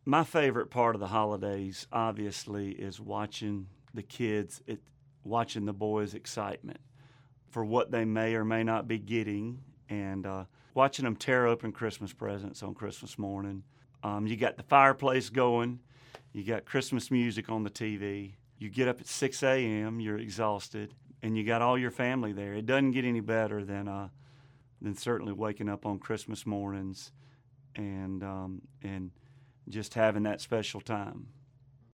My favorite part of the holidays, obviously, is watching the kids, watching the boys' excitement for what they may or may not be getting, and watching them tear open Christmas presents on Christmas morning. You got the fireplace going, you got Christmas music on the TV. You get up at 6 a.m., you're exhausted, and you got all your family there. It doesn't get any better than certainly waking up on Christmas mornings and just having that special time.